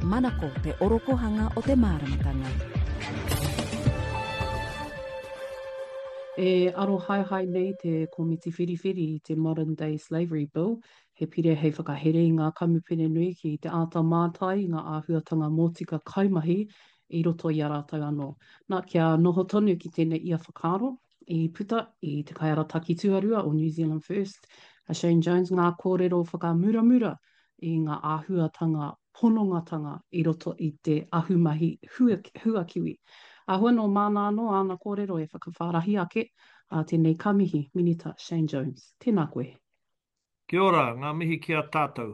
Manako te orokohanga o te māramatanga. E aro hai nei te komiti whiriwhiri i te Modern Day Slavery Bill, he pire hei whakahere i ngā kamupene nui ki te āta mātai i ngā āhuatanga mōtika kaimahi i roto i a rātou anō. Nā kia noho tonu ki tēnei ia whakaaro i puta i te kaiara taki tuarua o New Zealand First, a Shane Jones ngā kōrero whakamuramura i ngā āhuatanga ponongatanga i roto i te ahumahi huakiwi. Ahua no mana anō ana kōrero e whakawhārahi ake a tēnei kamihi minita Shane Jones. Tēnā koe. Kia ora, ngā mihi kia tātou.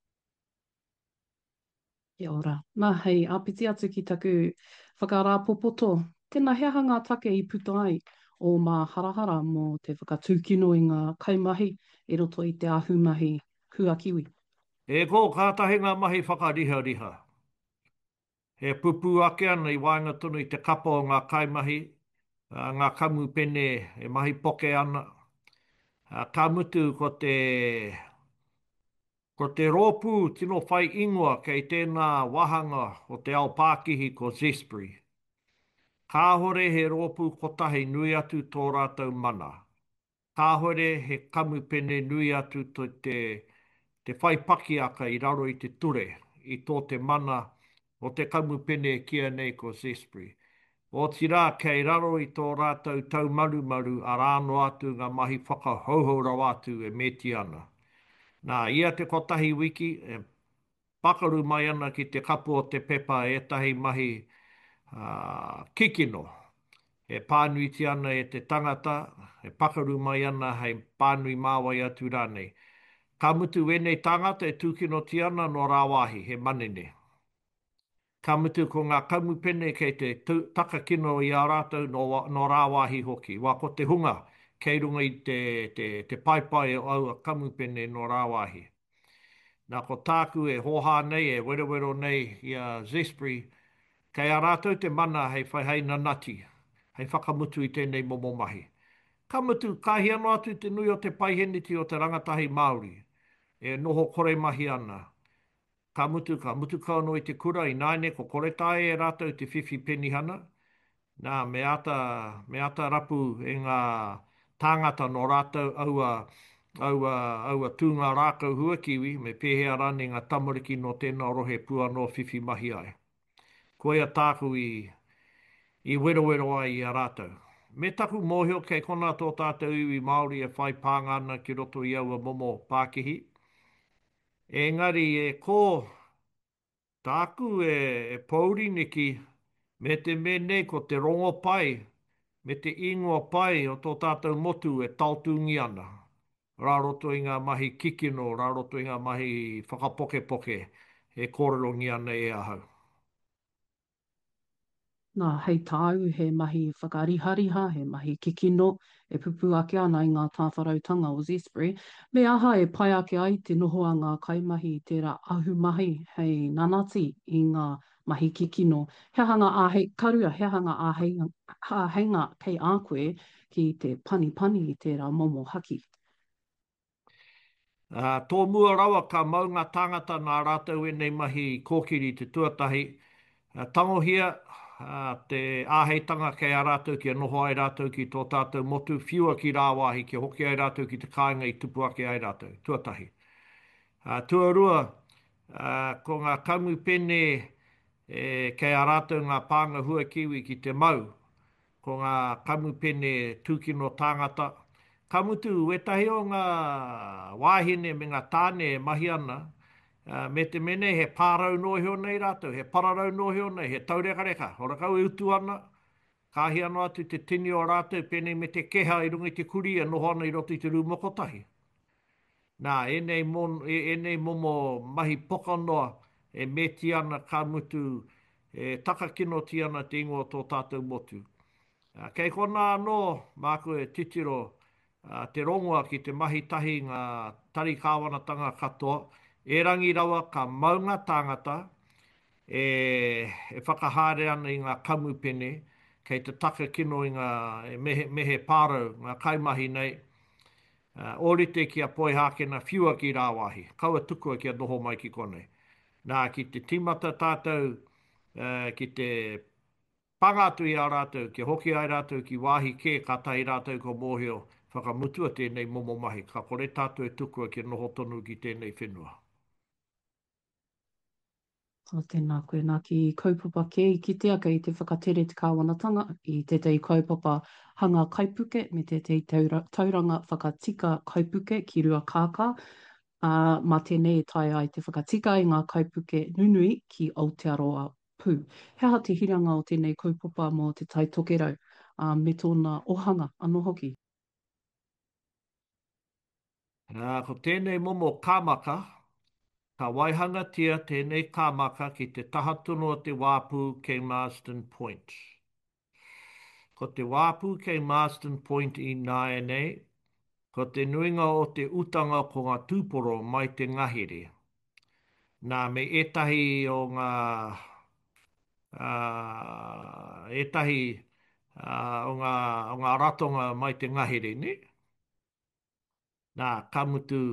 Kia ora. Nā hei, āpiti atu ki taku whakarāpopoto. Tēnā hea ngā take i puta ai o mā harahara mō te whakatūkino i ngā kaimahi i roto i te ahumahi huakiwi. E ko kātahi ngā mahi whakariha-riha. He pupu ake ana i wainga tonu i te kapa o ngā kaimahi, ngā kamu pene e mahi poke ana. Ka mutu ko te rōpū tino whai ingoa kei tēnā wahanga o te ao Pākihi ko Zespri. Kāhore he rōpū kotahi nui atu tō rātou mana. Kāhore he kamu pene nui atu te whai paki aka i raro i te ture, i tō te mana o te kamu pene kia nei ko Zespri. O tira kei raro i tō rātou tau maru a rāno atu ngā mahi whakahauhaurau atu e meti ana. Nā, ia te kotahi wiki, pakaru mai ana ki te kapu o te pepa e tahi mahi kikino. E pānuiti ana e te tangata, e pakaru mai ana hei pānui māwai atu rānei. Ka mutu wenei tangata e tūkino ti ana no rāwahi, he manene. Ka mutu ko ngā kamupene kei te takakino i a rātou no rāwahi hoki. Wā ko te hunga kei runga i te paipai au a kamupene no rāwahi. Nā ko tāku e hoha nei, e werewero nei i a Zespri, kei a rātou te mana hei whaihei nanati, hei whakamutu i tēnei momo mahi. Ka mutu, kahi anō atu te nui o te paiheniti o te rangatahi Māori, e noho kore mahi ana. Ka mutu ka anō i te kura i naine, ko kore tae e rātou te whiwhi penihana. Nā, me ata rapu e ngā tāngata no rātou aua tūngā rākau huakiwi, me pēhea rane ngā tamariki no tēnā rohe pua no whiwhi mahi ai. Ko ia tāku i wero ai i a rātou. Me taku mōhio kei kona tō tātou iwi Māori e whai pāngana ki roto i aua momo Pākihi. Engari e ko tāku e pauri niki me te menei ko te rongo pai, me te ingoa pai o tō tātou motu e tautungi ana. Rā roto i ngā mahi kikino, rā roto i ngā mahi whakapoke e kōrerongi ana e ahau. Nā, hei tāu, he mahi whakariha, he mahi kikino, e pupu ake ana i ngā tāwharautanga o Zespri. Me aha e pai ake ai te noho a ngā kaimahi i tērā ahumahi hei nanati i ngā mahi kikino. He hanga āhei, karua, he hanga āheinga kei a koe ki te pani i tērā momo haki. Tō mua rawa ka mau ngā tāngata nā rātou e nei mahi kōkiri te tuatahi. Tangohia, te āheitanga kei a rātou ki a noho ai rātou ki tō tātou motu, whiua ki rāwahi ki hoki ai rātou ki te kāinga i tupu ake ai rātou, tuatahi. Tuarua, ko ngā kamu pene kei a rātou ngā pānga hua kiwi ki te mau, ko ngā kamu pene tūkino tāngata. Ka mutu, wetahi o ngā wāhine me ngā tāne mahi ana, me te mene he pārau noheo nei rātou, he pararau noheo nei, he taureka, ora kau e utu ana, kāhi anō atu te tini o rātou, pēnei me te keha i runga i te kuri, e noho ana i roto i te rūmokotahi. Nā, enei momo mahi poka noa, e meti ana ka mutu, e takakino ti ana te ingoa tō tātou motu. Kei kona anō, māku e titiro, te rongoa ki te mahi tahi ngā tari kāwanatanga katoa, e rangi rawa ka maunga tāngata e whakahare ana i ngā kamupene kei te taka kino i ngā mehe pārau, ngā kaimahi nei. Orite ki a poi hākena whiua ki rāwahi. Kaua tukua ki a noho mai ki konei. Nā ki te timata tātou, ki te pangatu i a rātou, ki hoki ai rātou ki wāhi kē katai rātou ko mōhio whakamutua tēnei momo mahi. Ka kore tātou e tukua ki noho tonu ki tēnei whenua. O tēnā koe, nā ki kaupapa ke i ki te aka i te whakatere te kāwanatanga i te tei kaupapa hanga kaipuke me te tei tauranga whakatika kaipuke ki rua kākā. Mā tēnei e tai ai te whakatika i ngā kaipuke nunui ki Aotearoa pū. Hea te hiranga o tēnei kaupapa mō te tai tokerau me tōna ohanga anō hoki. Ko tēnei momo kāmaka, ka waihanga tia tēnei kāmaka ki te taha tunu o te wāpū kei Marsden Point. Ko te wāpū kei Marsden Point i nāe nei, ko te nuinga o te utanga ko ngā tūporo mai te ngahere. Nā me etahi o ngā etahi o ngā ratonga mai te ngahere, ne? Nā kamutu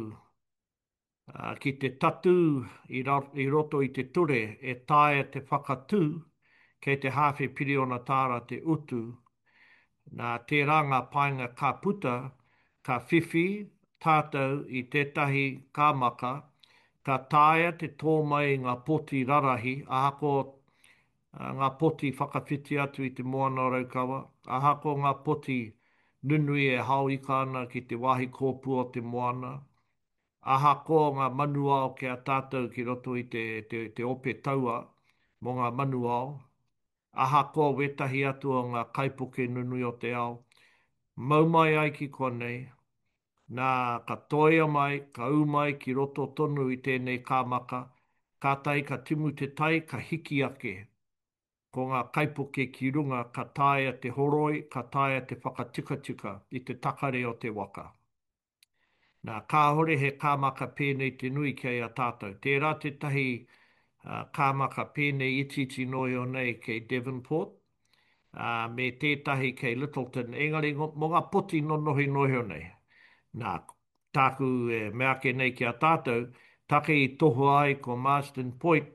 ki te tatu i roto i te ture e tae te whakatū kei te hawhi piriona tāra te utu, nā te ranga painga ka puta, ka whiwhi tātou i tētahi kāmaka, ka tāia te tōmai ngā poti rarahi, ahako ngā poti whakawhiti atu i te moana raukawa, ahako ngā poti nunui e hau i kāna ki te wahi kōpua o te moana, aha ko ngā manuao ke a tātou ki roto i te ope taua mō ngā manuao. Aha ko wetahi atu o ngā kaipuke nunui o te ao. Maumai ai ki konei, nā ka toia mai, ka umai ki roto tonu i tēnei kāmaka, ka tai ka timu te tai, ka hiki ake. Ko ngā kaipuke ki runga, ka taia te horoi, ka taia te whakatikatika i te takare o te waka. Nā kāhore he kāmaka pēnei te nui kei a tātou. Tērā te tahi kāmaka pēnei iti noi o nei kei Devonport, me tētahi kei Littleton. Engari, mō ngā poti no nohi nohi o nei. Nā tāku e mea ke nei ki a tātou, take i toho ai ko Marsden Point,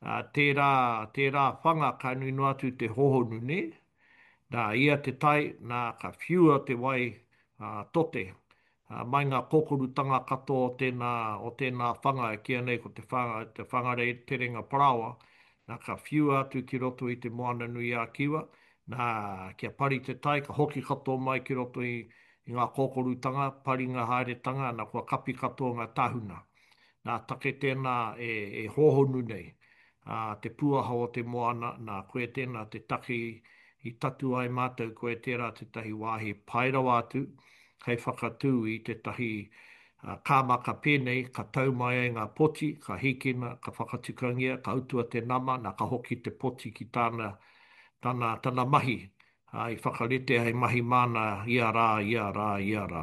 tērā whanga ka nui no atu te hohonu ne. Nā ia te tai, nā ka whiua te wai tote. Mai ngā kokorutanga katoa o tēnā whanga e kia nei ko te whanga rei te ringa parawa, nā ka whiu atu ki roto i te moana nui a kiwa, nā kia pari te tai, ka hoki katoa mai ki roto i ngā kokorutanga, pari ngā haeretanga, nā kua kapi katoa ngā tahuna. Nā take tēnā e hohonu nei, te puaha o te moana, nā koe tēnā te take i tatu ai mātou koe tērā te tahi wāhi pairawa atu, kei whakatū i te tahi kāmaka pēnei, ka tau mai ai ngā poti, ka hikina, ka whakatukangia, ka utua te nama, nā ka hoki te poti ki tāna mahi, i whakarete hei mahi mana, ia rā, ia rā, ia rā.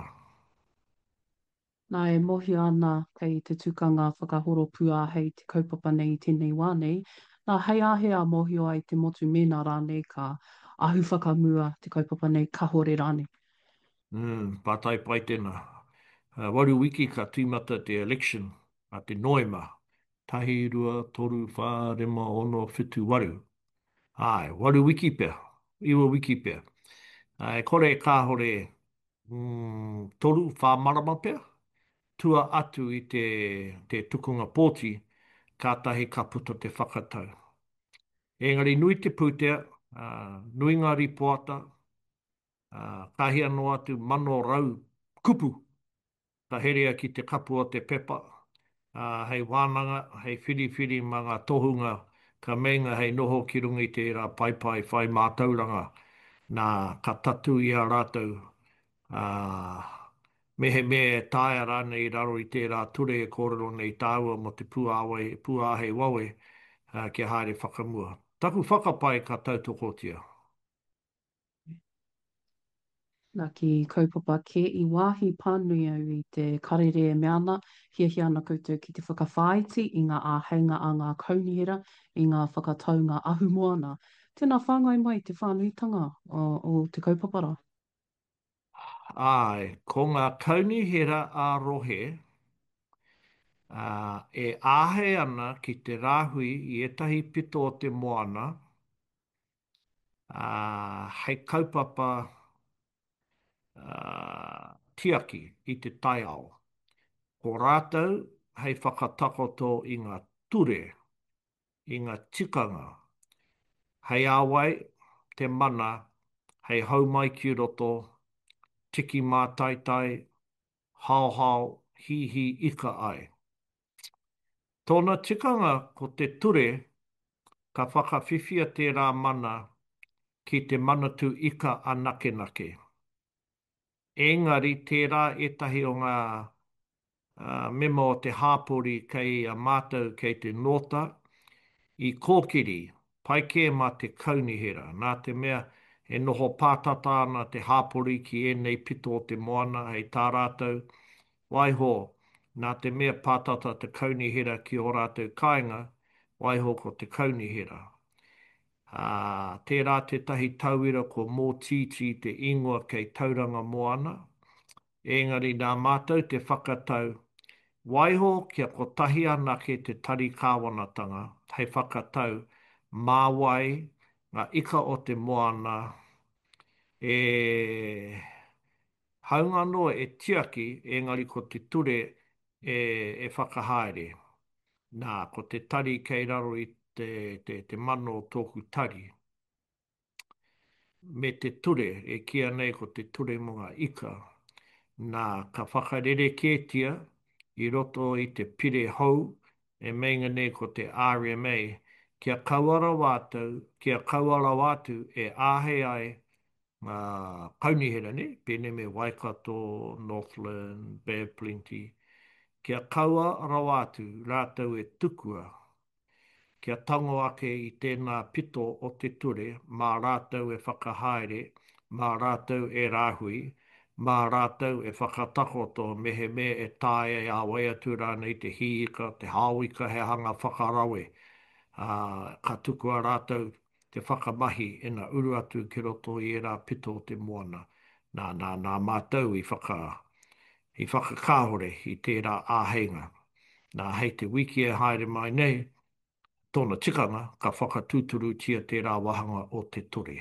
Nā e mohi ana kei te tukanga whakahoro pua hei te kaupapa nei i tēnei wānei, nā hei ahea mohi ai te motu mena rānei ka ahu whakamua te kaupapa nei ka hore rānei. Pātai pai tēnā. Waru wiki ka tīmata te election a te noema. Tahi, rua, toru, whā, rema, ono, whitu, waru. Ai, waru wiki pēr. Iwa wiki pēr. Ai, kore e kāhore toru, whā marama pēr. Tua atu i te tukunga pōti, kātahi ka puta te whakatau. Engari nui te pūtea, nui ngā ripoata, kahi anō atu mano rau kupu, ka herea ki te kapu o te pepa, hei wānanga, hei whiri ma ngā tohunga, ka meinga hei noho ki runga i te rā pai whai mātauranga, nā ka tatu i a rātou, mehe me tāia rānei i raro i tērā ture e kōrero nei tāua mo te puāhei wawe kia haere whakamua. Taku whakapai ka tautokotia. Nā ki kaupapa ke i wāhi pānui au i te karere e meana, hia ana koutou ki te whakawhāiti i ngā āheinga a ngā kaunihera, i ngā whakatau ngā ahu moana. Tēnā whāngai mai te whānuitanga o te kaupapara. Ai, ko ngā kaunihera a rohe, E āhe ana ki te rāhui i etahi pito o te moana, hei kaupapa tiaki i te taiao. Ko rātou, hei whakatakoto i ngā ture, i ngā tikanga, hei āwai, te mana, hei haumai ki roto, tiki mātaitai, hao hao, hi hi ika ai. Tōna tikanga ko te ture, ka whakawhiwhia tērā mana ki te manatu ika a nake nake. Engari tērā etahi o ngā memo o te hāpori kei a mātou kei te nota i kōkiri, pai kē mā te kaunihera. Nā te mea e noho pātata ana te hāpori ki enei pito o te moana hei tā rātou. Waiho, nā te mea pātata te kaunihera ki o rātou kāinga, waiho ko te kaunihera. Tērā te tahi tauira ko mō titi te ingoa kei tauranga moana. Engari nā mātou te whakatau. Waiho kia ko tahi anake te tari kāwanatanga. Hei whakatau māwai ngā ika o te moana e haunganoa e tiaki engari ko te ture e whakahaere. Nā, ko te tari kei raro i te mano o tōku tari. Me te ture, e kia nei ko te ture mga ika, nā ka whakarere kētia i roto i te pire hou, e meinga nei ko te RMA, kia kauara wātu e āhei ai ngā kaunihera ne, pēne me Waikato, Northland, Bay of Plenty, kia kauara wātu rātou e tukua, kia tango ake i tēnā pito o te ture, mā rātou e whakahaere, mā rātou e rāhui, mā rātou e whakatakoto mehe me e tāia i a waiatu rānei te hiika, te hāwika he hanga whakarawe. Ka tuku a rātou te whakamahi e na uru atu ki roto i e rā pito o te moana. Nā mātou i whakakāhore i tērā āheinga. Nā hei te wiki e haere mai nei, tōna tikanga ka whakatūturu tia tērā wahanga o te ture.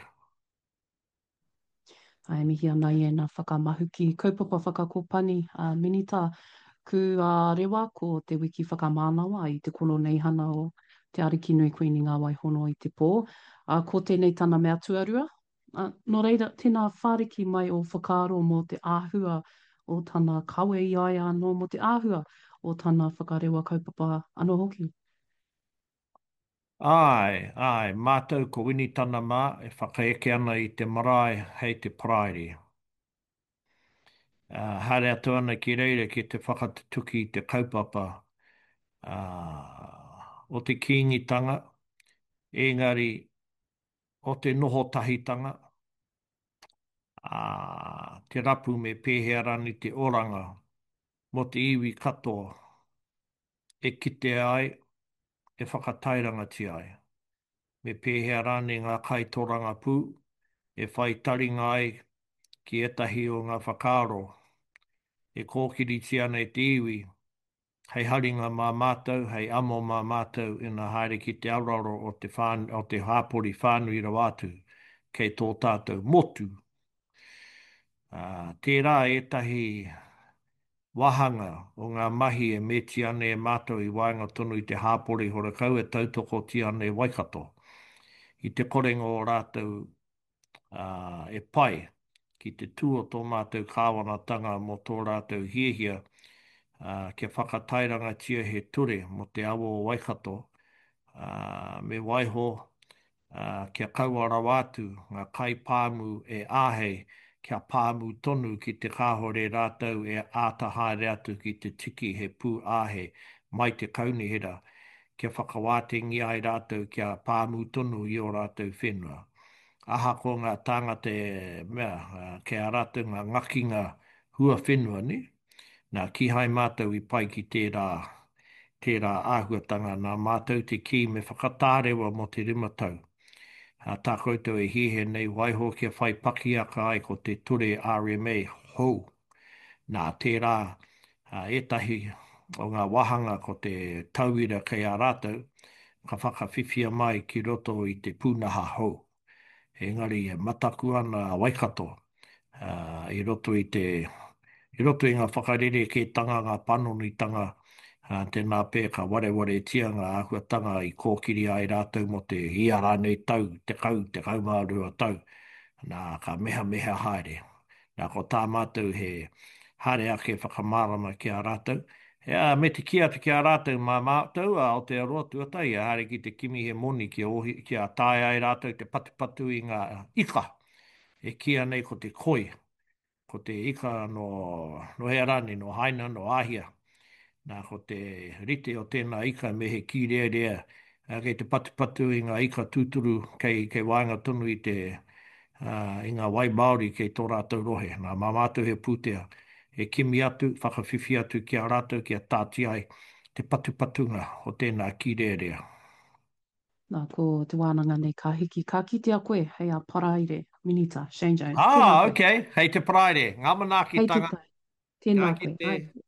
Ai mihi ana i ena whakamahu ki kaupapa whakakopani minita ku rewa ko te wiki whakamānawa i te kono nei hana o te ariki nui kuini ngā waihono i te pō. Ko tēnei tana mea tuarua. No reira, tēnā whāriki mai o whakaaro mo te āhua o tana kawe i ai anō mo te āhua o tana whakarewa kaupapa anō hoki. Mātou ko wini tana mā e whakaeke ana i te marae hei te prairi. Hare atu ana ki reira ki te whakatuki i te kaupapa o te kīngitanga, engari o te noho tahitanga, te rapu me pēhea rani te oranga, mo te iwi katoa, e kite ai, e whakatairanga ti ai. Me pēhea rani ngā kaitoranga pū, e whai taringa ai ki etahi o ngā whakaaro, e kōkiri ti ana e te iwi, hei haringa mā mātou, hei amo mā mātou, ina haere ki te auraro o te hāpori whānui rawatu, kei tō tātou motu. Tērā etahi wahanga o ngā mahi e meti ane e mātou i wainga tonu i te hāpori horakau e tautoko ti ane e Waikato. I te korenga o rātou e pai ki te tū o tō mātou kāwanatanga mo tō rātou hiehia kia whakatairanga tia he ture mo te awo o Waikato me waiho kia kauara wātu ngā kai pāmu e āhei kia pāmu tonu ki te kāhore rātou e ātahaere atu ki te tiki he pū āhe mai te kaunihera kia whakawātengi ai rātou kia pāmu tonu i o rātou whenua. Aha ko ngā tāngata kia rātou ngā ngakinga hua whenua ni, nā ki hai mātou i pai ki tērā āhuatanga nā mātou te ki me whakatārewa mo te rimatau. Tā koutou e hihe nei waiho kia whai paki aka ai ko te ture RMA hou. Nā tērā etahi o ngā wahanga ko te tauira kei a rātou, ka whakawhiwhia mai ki roto i te pūnaha hou. Engari, e mataku ana Waikato, i roto i te, i roto i ngā whakarere ke tanga ngā panonitanga, tēnā pē ka wareware tia ngā ahuatanga i kōkiri ai rātou mo te ia rānei tau, te kaumārua tau, nā ka meha meha haere. Nā ko tā mātou he hare ake whakamārama ki a rātou. Me te kia ki a rātou mā mātou, a o te aroa tuatai, a hare ki te kimi he moni ki a tāia ai rātou te patupatu i ngā ika. E kia nei ko te koi, ko te ika no Hearani, no Haina, no Ahia. Nā ko te rite o tēnā ika me he ki rea rea. Kei te patupatu i ngā ika tūturu kei wāinga tonu i ngā wai Māori kei tō rātou rohe. Nā mā mātou he pūtea. E kimi atu, whakawhiwhi atu ki a rātou ki a tāti ai te patupatunga o tēnā ki rea rea. Nā ko te wānanga nei ka hiki ka kite a koe, hei a paraire, Minita, Shane Jones, tēnā koe. Okay. Hei te praere. Ngā manaaki Hei te tanga. tai, tēnā Ka koe. kite. Ai,